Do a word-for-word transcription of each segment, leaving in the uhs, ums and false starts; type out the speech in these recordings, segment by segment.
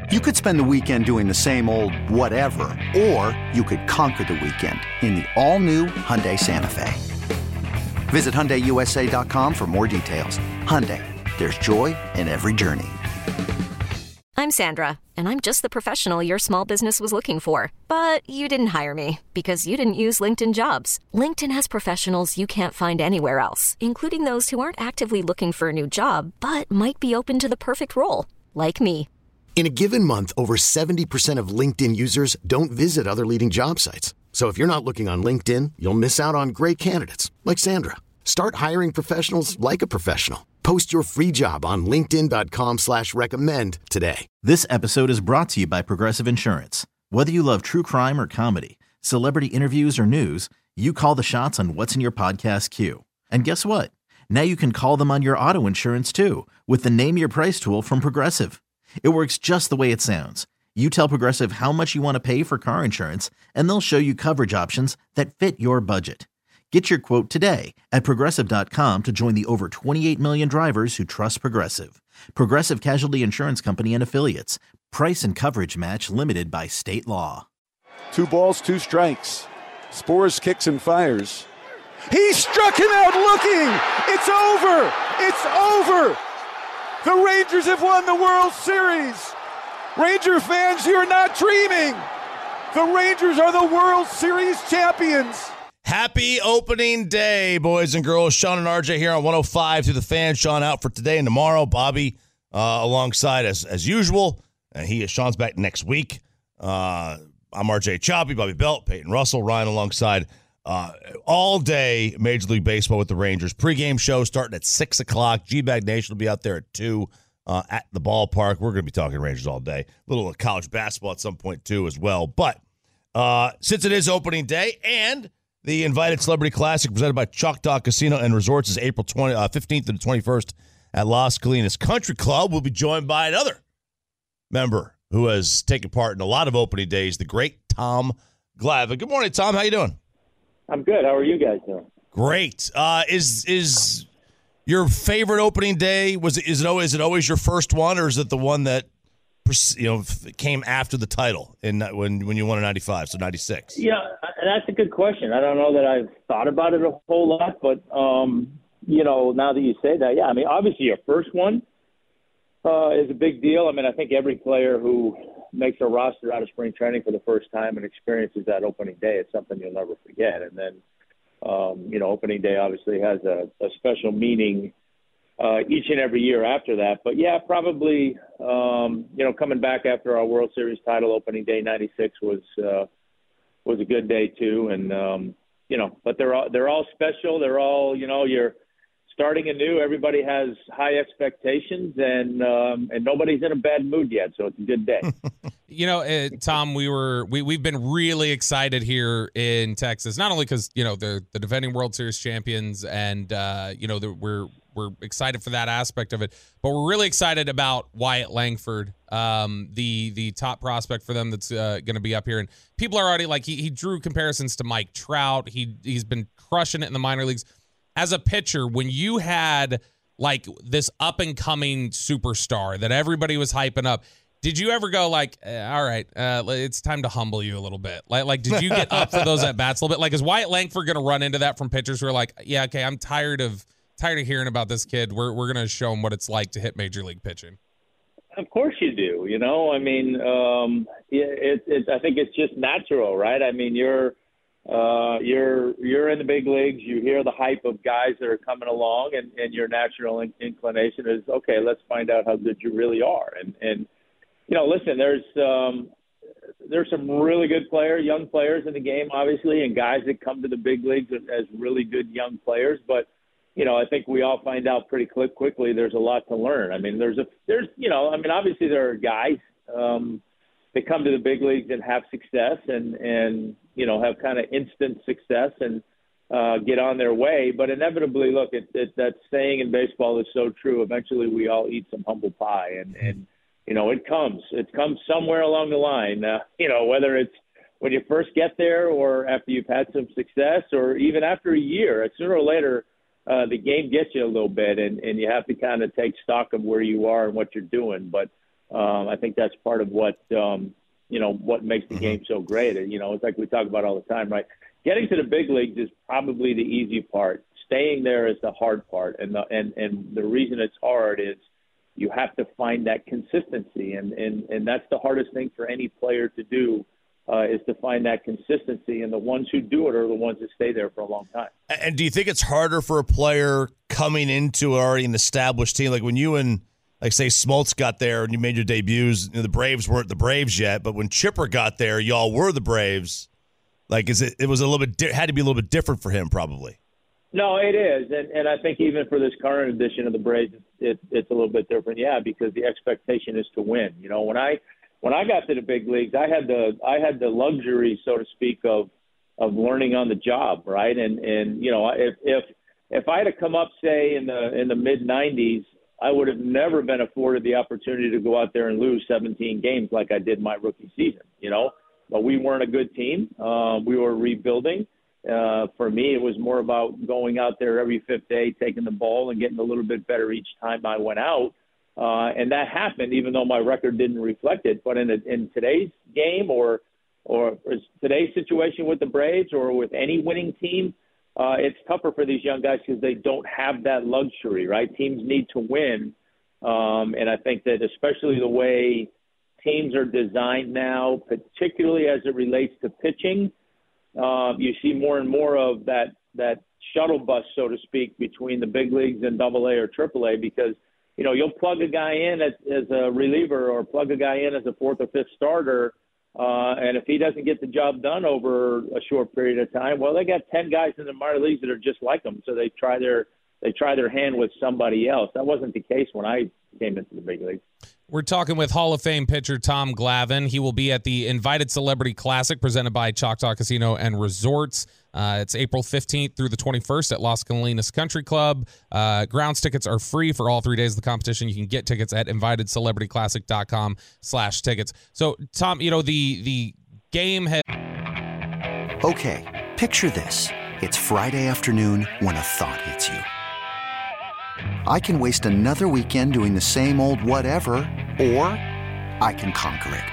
You could spend the weekend doing the same old whatever, or you could conquer the weekend in the all-new Hyundai Santa Fe. Visit Hyundai U S A dot com for more details. Hyundai, there's joy in every journey. I'm Sandra, and I'm just the professional your small business was looking for. But you didn't hire me because you didn't use LinkedIn Jobs. LinkedIn has professionals you can't find anywhere else, including those who aren't actively looking for a new job, but might be open to the perfect role, like me. In a given month, over seventy percent of LinkedIn users don't visit other leading job sites. So if you're not looking on LinkedIn, you'll miss out on great candidates like Sandra. Start hiring professionals like a professional. Post your free job on linkedin dot com slash recommend today. This episode is brought to you by Progressive Insurance. Whether you love true crime or comedy, celebrity interviews or news, you call the shots on what's in your podcast queue. And guess what? Now you can call them on your auto insurance too with the Name Your Price tool from Progressive. It works just the way it sounds. You tell Progressive how much you want to pay for car insurance, and they'll show you coverage options that fit your budget. Get your quote today at Progressive dot com to join the over twenty-eight million drivers who trust Progressive. Progressive Casualty Insurance Company and Affiliates. Price and coverage match limited by state law. Two balls, two strikes. Spores kicks and fires. He struck him out looking! It's over! It's over! The Rangers have won the World Series! Ranger fans, you're not dreaming! The Rangers are the World Series champions! Happy opening day, boys and girls. Sean and R J here on one oh five through the Fan. Sean out for today and tomorrow. Bobby uh, alongside as as usual. And he is Sean's back next week. Uh, I'm R J Choppy, Bobby Belt, Peyton Russell, Ryan alongside. Uh, all day Major League Baseball with the Rangers. Pre-game show starting at six o'clock. G-Bag Nation will be out there at two uh, at the ballpark. We're going to be talking Rangers all day. A little college basketball at some point, too, as well. But uh, since it is opening day and the Invited Celebrity Classic presented by Choctaw Casino and Resorts is April twentieth, uh, fifteenth to the twenty-first at Las Colinas Country Club, we'll be joined by another member who has taken part in a lot of opening days, the great Tom Glavine. Good morning, Tom. How you doing? I'm good. How are you guys doing? Great. Uh, is is your favorite opening day? Was it is it always is it always your first one, or is it the one that you know came after the title in when when you won in ninety-five, so ninety-six? Yeah, that's a good question. I don't know that I've thought about it a whole lot, but um, you know, now that you say that, yeah, I mean, obviously your first one uh, is a big deal. I mean, I think every player who makes a roster out of spring training for the first time and experiences that opening day, it's something you'll never forget. And then, um, you know, opening day obviously has a, a special meaning uh, each and every year after that. But, yeah, probably, um, you know, coming back after our World Series title, opening day ninety-six was uh, was a good day too. And, um, you know, but they're all, they're all special. They're all, you know, you're starting anew. Everybody has high expectations, and um, and nobody's in a bad mood yet, so it's a good day. You know, uh, Tom, we were we we've been really excited here in Texas, not only because you know the the defending World Series champions, and uh, you know the, we're we're excited for that aspect of it, but we're really excited about Wyatt Langford, um, the the top prospect for them that's uh, going to be up here, and people are already like he he drew comparisons to Mike Trout. He he's been crushing it in the minor leagues. As a pitcher, when you had like this up and coming superstar that everybody was hyping up, did you ever go like, eh, all right, uh, it's time to humble you a little bit? Like, like, did you get up for those at bats a little bit? Like, is Wyatt Langford going to run into that from pitchers who are like, yeah, okay, I'm tired of tired of hearing about this kid. We're we're going to show him what it's like to hit major league pitching. Of course you do. You know, I mean, um, it, it, I think it's just natural, right? I mean, you're. Uh, you're you're in the big leagues. You hear the hype of guys that are coming along, and, and your natural in- inclination is, okay, let's find out how good you really are. And and you know, listen, there's um, there's some really good players, young players in the game, obviously, and guys that come to the big leagues as really good young players. But you know, I think we all find out pretty quick, quickly. There's a lot to learn. I mean, there's a there's you know, I mean, obviously there are guys. Um, They come to the big leagues and have success and, and you know, have kind of instant success and uh, get on their way. But inevitably, look, it, it, that saying in baseball is so true. Eventually, we all eat some humble pie. And, and you know, it comes. It comes somewhere along the line, uh, you know, whether it's when you first get there or after you've had some success or even after a year. Sooner or later, uh, the game gets you a little bit, and, and you have to kind of take stock of where you are and what you're doing. But Um, I think that's part of what um, you know what makes the game so great. You know, it's like we talk about all the time, right? Getting to the big leagues is probably the easy part. Staying there is the hard part, and the and, and the reason it's hard is you have to find that consistency, and and, and that's the hardest thing for any player to do. Uh, is to find that consistency, and the ones who do it are the ones that stay there for a long time. And do you think it's harder for a player coming into already an established team? Like when you and, like, say, Smoltz got there and you made your debuts, you know, the Braves weren't the Braves yet, but when Chipper got there, y'all were the Braves. Like, is it? It was a little bit di- had to be a little bit different for him, probably. No, it is, and and I think even for this current edition of the Braves, it, it's a little bit different. Yeah, because the expectation is to win. You know, when I When I got to the big leagues, I had the I had the luxury, so to speak, of of learning on the job, right? And and you know, if if if I had to come up, say in the in the mid nineties, I would have never been afforded the opportunity to go out there and lose seventeen games like I did my rookie season. You know, but we weren't a good team. Uh, we were rebuilding. Uh, for me, it was more about going out there every fifth day, taking the ball, and getting a little bit better each time I went out. Uh, and that happened, even though my record didn't reflect it. But in, a, in today's game, or or today's situation with the Braves, or with any winning team, uh, it's tougher for these young guys because they don't have that luxury, right? Teams need to win, um, and I think that especially the way teams are designed now, particularly as it relates to pitching, uh, you see more and more of that that shuttle bus, so to speak, between the big leagues and Double A or Triple A, because you know, you'll plug a guy in as, as a reliever, or plug a guy in as a fourth or fifth starter, uh, and if he doesn't get the job done over a short period of time, well, they got ten guys in the minor leagues that are just like him, so they try their they try their hand with somebody else. That wasn't the case when I came into the big leagues. We're talking with Hall of Fame pitcher Tom Glavine. He will be at the Invited Celebrity Classic presented by Choctaw Casino and Resorts. Uh, it's April fifteenth through the twenty-first at Las Colinas Country Club. Uh, grounds tickets are free for all three days of the competition. You can get tickets at invited celebrity classic dot com slash tickets. So, Tom, you know, the, the game has... Okay, picture this. It's Friday afternoon when a thought hits you. I can waste another weekend doing the same old whatever, or I can conquer it.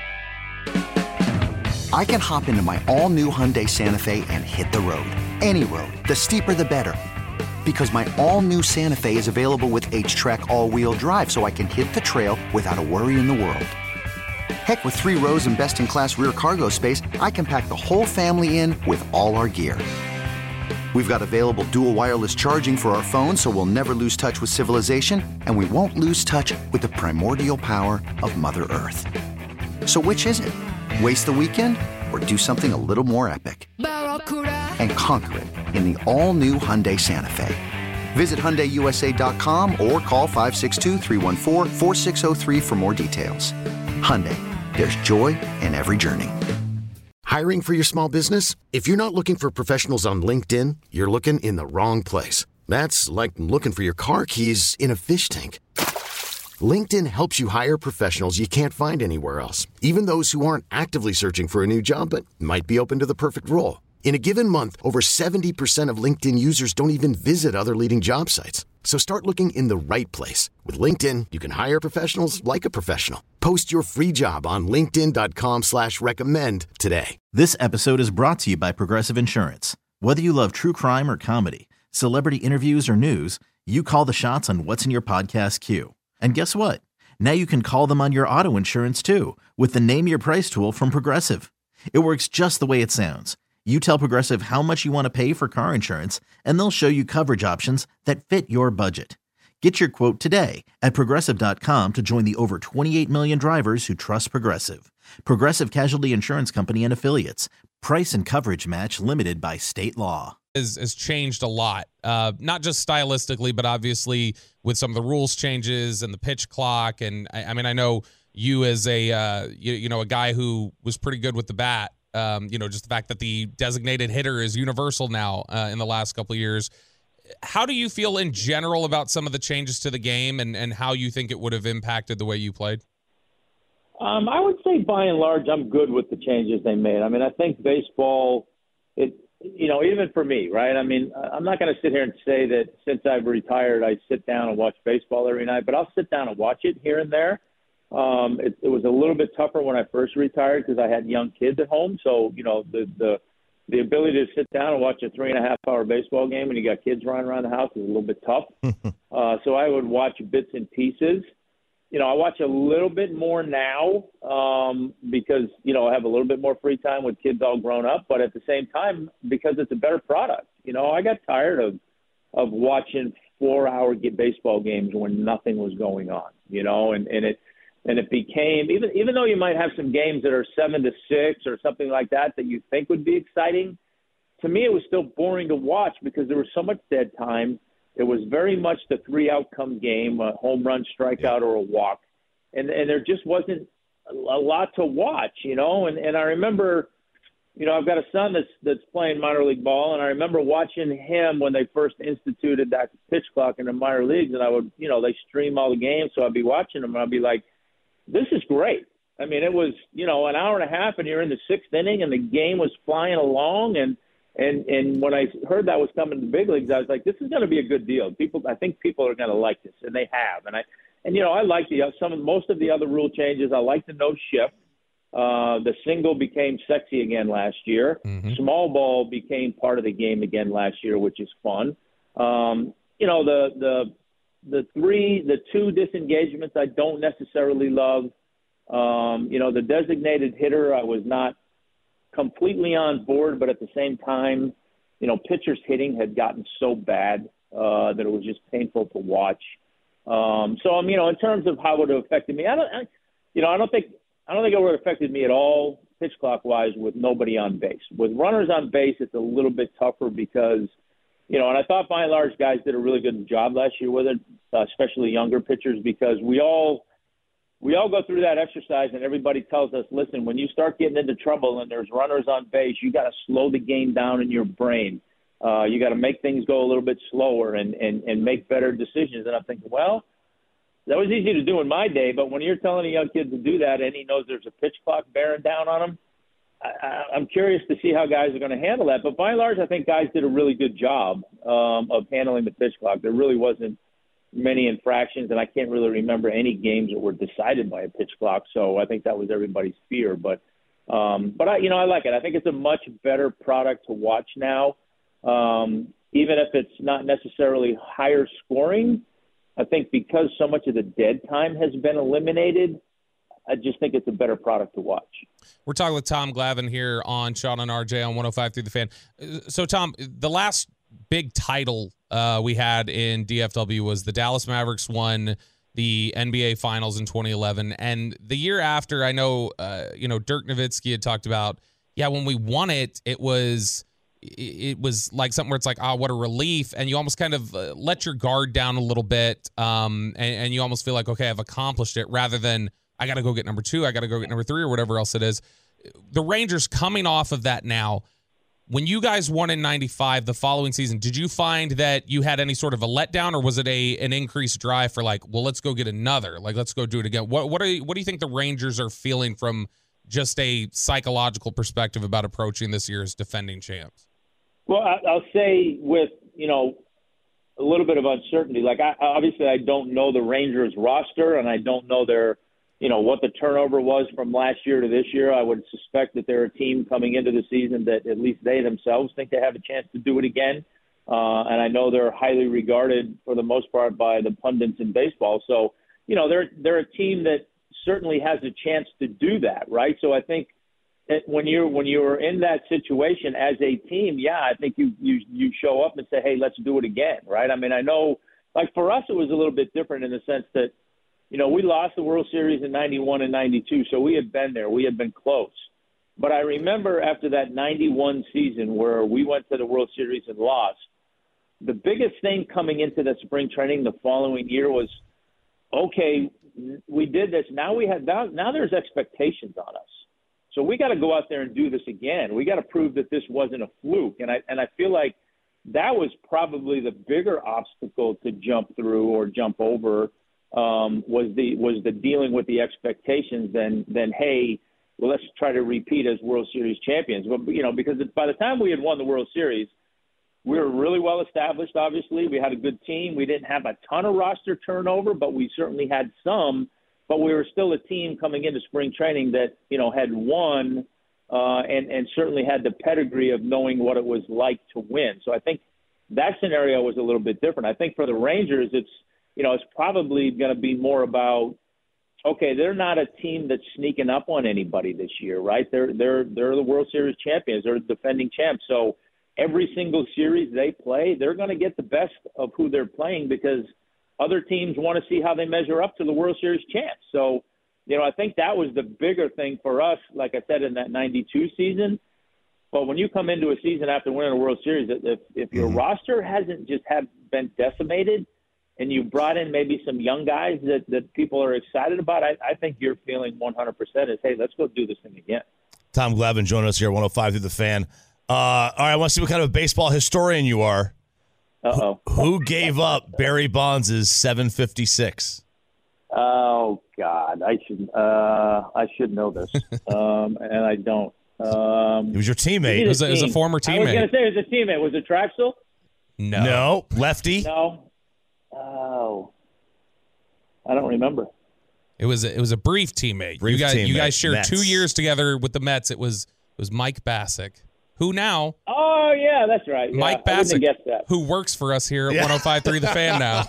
I can hop into my all-new Hyundai Santa Fe and hit the road. Any road. The steeper, the better. Because my all-new Santa Fe is available with H-Track all-wheel drive, so I can hit the trail without a worry in the world. Heck, with three rows and best-in-class rear cargo space, I can pack the whole family in with all our gear. We've got available dual wireless charging for our phones, so we'll never lose touch with civilization, and we won't lose touch with the primordial power of Mother Earth. So which is it? Waste the weekend or do something a little more epic? And conquer it in the all-new Hyundai Santa Fe. Visit Hyundai U S A dot com or call five six two, three one four, four six zero three for more details. Hyundai, there's joy in every journey. Hiring for your small business? If you're not looking for professionals on LinkedIn, you're looking in the wrong place. That's like looking for your car keys in a fish tank. LinkedIn helps you hire professionals you can't find anywhere else, even those who aren't actively searching for a new job but might be open to the perfect role. In a given month, over seventy percent of LinkedIn users don't even visit other leading job sites. So start looking in the right place. With LinkedIn, you can hire professionals like a professional. Post your free job on linkedin dot com slash recommend today. This episode is brought to you by Progressive Insurance. Whether you love true crime or comedy, celebrity interviews or news, you call the shots on what's in your podcast queue. And guess what? Now you can call them on your auto insurance too with the Name Your Price tool from Progressive. It works just the way it sounds. You tell Progressive how much you want to pay for car insurance, and they'll show you coverage options that fit your budget. Get your quote today at progressive dot com to join the over twenty-eight million drivers who trust Progressive. Progressive Casualty Insurance Company and Affiliates. Price and coverage match limited by state law. Has, has changed a lot, uh, not just stylistically, but obviously with some of the rules changes and the pitch clock. And I, I mean, I know you as a uh, you, you know a guy who was pretty good with the bat. Um, you know, just the fact that the designated hitter is universal now uh, in the last couple of years. How do you feel in general about some of the changes to the game and, and how you think it would have impacted the way you played? Um, I would say by and large, I'm good with the changes they made. I mean, I think baseball, it, you know, even for me, right? I mean, I'm not going to sit here and say that since I've retired, I sit down and watch baseball every night, but I'll sit down and watch it here and there. Um, it, it was a little bit tougher when I first retired because I had young kids at home. So, you know, the, the, the ability to sit down and watch a three and a half hour baseball game when you got kids running around the house is a little bit tough. uh, so I would watch bits and pieces. You know, I watch a little bit more now um, because, you know, I have a little bit more free time with kids all grown up. But at the same time, because it's a better product. You know, I got tired of of watching four-hour baseball games when nothing was going on, you know, and, and it and it became, even even though you might have some games that are seven to six or something like that that you think would be exciting, to me it was still boring to watch because there was so much dead time. It was very much the three-outcome game, a home run, strikeout, or a walk. And and there just wasn't a lot to watch, you know. And, and I remember, you know, I've got a son that's that's playing minor league ball, and I remember watching him when they first instituted that pitch clock in the minor leagues. And I would, you know, they stream all the games, so I'd be watching them, and I'd be like, this is great. I mean, it was, you know, an hour and a half, and you're in the sixth inning, and the game was flying along, and And and when I heard that was coming to the big leagues, I was like, this is going to be a good deal. People, I think people are going to like this, and they have. And I, and you know, I like the some of most of the other rule changes. I like the no shift. Uh, the single became sexy again last year. Mm-hmm. Small ball became part of the game again last year, which is fun. Um, you know, the the the three, the two disengagements I don't necessarily love. Um, you know, the designated hitter I was not completely on board, but at the same time, you know, pitchers hitting had gotten so bad uh, that it was just painful to watch. Um, so, um, you know, in terms of how it would have affected me, I don't, I, you know, I don't think, I don't think it would have affected me at all, pitch clock wise, with nobody on base. With runners on base, it's a little bit tougher because, you know, and I thought by and large guys did a really good job last year with it, uh, especially younger pitchers, because we all. We all go through that exercise, and everybody tells us, listen, when you start getting into trouble and there's runners on base, you got to slow the game down in your brain. Uh, you got to make things go a little bit slower and, and, and make better decisions. And I'm thinking, well, that was easy to do in my day, but when you're telling a young kid to do that and he knows there's a pitch clock bearing down on him, I, I'm curious to see how guys are going to handle that. But by and large, I think guys did a really good job um, of handling the pitch clock. There really wasn't many infractions, and I can't really remember any games that were decided by a pitch clock. So I think that was everybody's fear. But, um, but I, you know, I like it. I think it's a much better product to watch now, um, even if it's not necessarily higher scoring. I think because so much of the dead time has been eliminated, I just think it's a better product to watch. We're talking with Tom Glavine here on Sean and R J on one oh five through the Fan. So, Tom, the last big title uh, we had in D F W was the Dallas Mavericks won the N B A Finals in twenty eleven. And the year after, I know, uh, you know, Dirk Nowitzki had talked about, yeah, when we won it, it was it was like something where it's like, oh, what a relief. And you almost kind of uh, let your guard down a little bit. Um, and, and you almost feel like, okay, I've accomplished it, rather than I got to go get number two, I got to go get number three, or whatever else it is. The Rangers coming off of that now. When you guys won in ninety-five, the following season, did you find that you had any sort of a letdown, or was it a an increased drive for like, well, let's go get another, like let's go do it again? What what are you, what do you think the Rangers are feeling from just a psychological perspective about approaching this year as defending champs? Well, I'll say with, you know, a little bit of uncertainty. Like, I, obviously, I don't know the Rangers roster, and I don't know their, you know, what the turnover was from last year to this year. I would suspect that they're a team coming into the season that at least they themselves think they have a chance to do it again. Uh, and I know they're highly regarded for the most part by the pundits in baseball. So, you know, they're they're a team that certainly has a chance to do that, right? So I think that when you're when you're in that situation as a team, yeah, I think you you you show up and say, hey, let's do it again, right? I mean, I know, like for us, it was a little bit different in the sense that, you know, we lost the World Series in ninety-one and ninety-two, so we had been there. We had been close. But I remember after that ninety-one season where we went to the World Series and lost, the biggest thing coming into the spring training the following year was, okay, we did this. Now we have now, now there's expectations on us. So we got to go out there and do this again. We got to prove that this wasn't a fluke. And I and I feel like that was probably the bigger obstacle to jump through or jump over. Um, was the was the dealing with the expectations than than hey, well, let's try to repeat as World Series champions. But you know, because by the time we had won the World Series, we were really well established. Obviously, we had a good team. We didn't have a ton of roster turnover, but we certainly had some. but we were still a team coming into spring training that, you know, had won uh, and, and certainly had the pedigree of knowing what it was like to win. So I think that scenario was a little bit different. I think for the Rangers, it's, you know, it's probably going to be more about, okay, they're not a team that's sneaking up on anybody this year, right? They're they're they're the World Series champions. They're defending champs. So every single series they play, they're going to get the best of who they're playing because other teams want to see how they measure up to the World Series champs. So, you know, I think that was the bigger thing for us, like I said, in that ninety-two season. But when you come into a season after winning a World Series, if if your mm-hmm. roster hasn't just have been decimated, and you brought in maybe some young guys that, that people are excited about, I, I think you're feeling one hundred percent is, hey, let's go do this thing again. Tom Glavine joining us here, one oh five through the Fan. Uh, all right, I want to see what kind of a baseball historian you are. Uh-oh. Who, who gave up Barry Bonds' seven fifty-six? Oh, God, I should uh, I should know this, um, and I don't. Um, it was your teammate. It was, a, it was a former teammate. I was going to say it was a teammate. Was it Traxel? No. No. Lefty? No. Oh, I don't remember. It was a, it was a brief teammate. Brief you guys teammate. you guys shared Mets. two years together with the Mets. It was it was Mike Bassick, who now oh yeah, that's right. Yeah, Mike Bassick, who works for us here at yeah. one oh five point three The Fan now.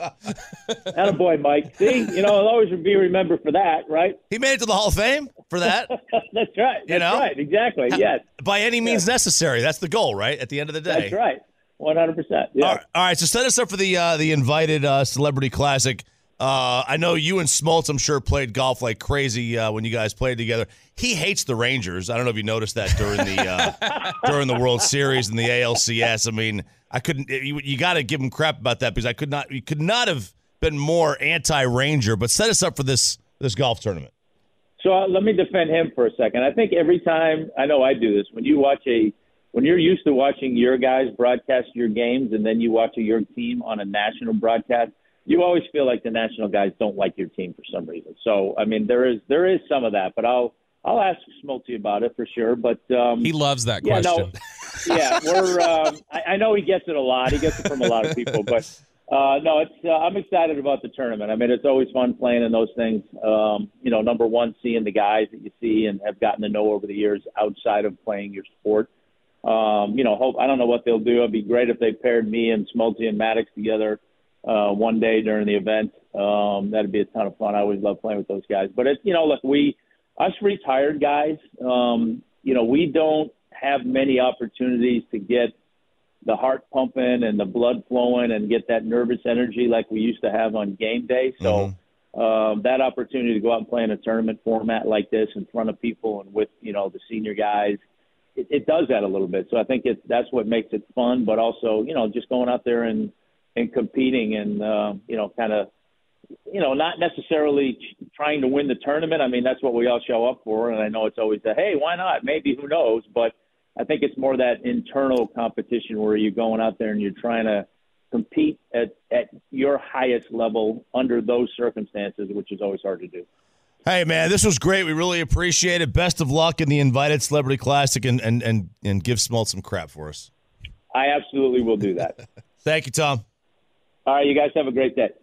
Attaboy, Mike. See, you know, I'll always be remembered for that, right? He made it to the Hall of Fame for that. That's right. That's you know? right. Exactly. Yes. By any means yes. necessary. That's the goal, right? At the end of the day. That's right. One hundred percent. Yeah. All right, all right. So set us up for the uh, the invited uh, Celebrity Classic. Uh, I know you and Smoltz, I'm sure, played golf like crazy uh, when you guys played together. He hates the Rangers. I don't know if you noticed that during the uh, during the World Series and the A L C S. I mean, I couldn't. You, you got to give him crap about that because I could not. You could not have been more anti-Ranger. But set us up for this this golf tournament. So uh, let me defend him for a second. I think every time I know I do this when you watch a. When you're used to watching your guys broadcast your games and then you watch your team on a national broadcast, you always feel like the national guys don't like your team for some reason. So, I mean, there is there is some of that, but I'll I'll ask Smoltzy about it for sure. But um, he loves that yeah, question. No, yeah, we're. Um, I, I know he gets it a lot. He gets it from a lot of people, but uh, no, it's. Uh, I'm excited about the tournament. I mean, it's always fun playing in those things. Um, you know, number one, seeing the guys that you see and have gotten to know over the years outside of playing your sport. Um, you know, hope I don't know what they'll do. It'd be great if they paired me and Smoltzy and Maddox together uh, one day during the event. Um, that'd be a ton of fun. I always love playing with those guys. But it's, you know, look, we us retired guys, um, you know, we don't have many opportunities to get the heart pumping and the blood flowing and get that nervous energy like we used to have on game day. So mm-hmm. um, that opportunity to go out and play in a tournament format like this in front of people and with, you know, the senior guys. It, it does that a little bit. So I think it, that's what makes it fun, but also, you know, just going out there and, and competing and, uh, you know, kind of, you know, not necessarily trying to win the tournament. I mean, that's what we all show up for. And I know it's always a, hey, why not? Maybe, who knows? But I think it's more that internal competition where you're going out there and you're trying to compete at, at your highest level under those circumstances, which is always hard to do. Hey, man, this was great. We really appreciate it. Best of luck in the invited Celebrity Classic, and and and, and give Smoltz some crap for us. I absolutely will do that. Thank you, Tom. All right, you guys have a great day.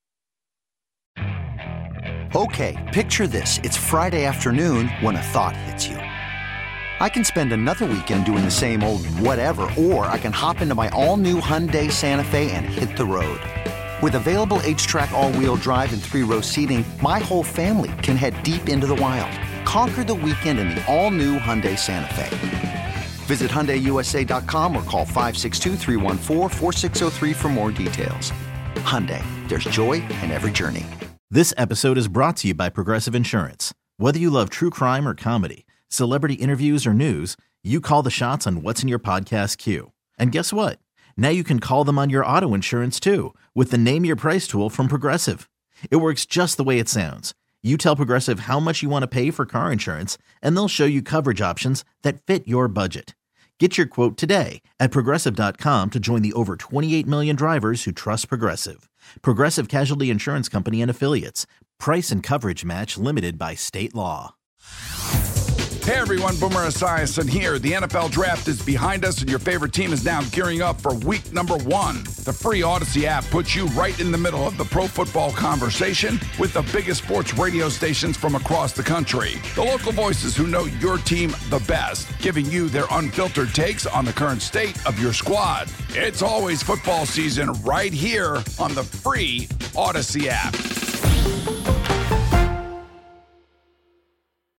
Okay, picture this. It's Friday afternoon when a thought hits you. I can spend another weekend doing the same old whatever, or I can hop into my all-new Hyundai Santa Fe and hit the road. With available H-Track all-wheel drive and three-row seating, my whole family can head deep into the wild. Conquer the weekend in the all-new Hyundai Santa Fe. Visit Hyundai U S A dot com or call five six two, three one four, four six zero three for more details. Hyundai, there's joy in every journey. This episode is brought to you by Progressive Insurance. Whether you love true crime or comedy, celebrity interviews or news, you call the shots on what's in your podcast queue. And guess what? Now you can call them on your auto insurance too with the Name Your Price tool from Progressive. It works just the way it sounds. You tell Progressive how much you want to pay for car insurance, and they'll show you coverage options that fit your budget. Get your quote today at Progressive dot com to join the over twenty-eight million drivers who trust Progressive. Progressive Casualty Insurance Company and Affiliates. Price and coverage match limited by state law. Hey everyone, Boomer Esiason here. The N F L Draft is behind us and your favorite team is now gearing up for week number one. The free Odyssey app puts you right in the middle of the pro football conversation with the biggest sports radio stations from across the country. The local voices who know your team the best, giving you their unfiltered takes on the current state of your squad. It's always football season right here on the free Odyssey app.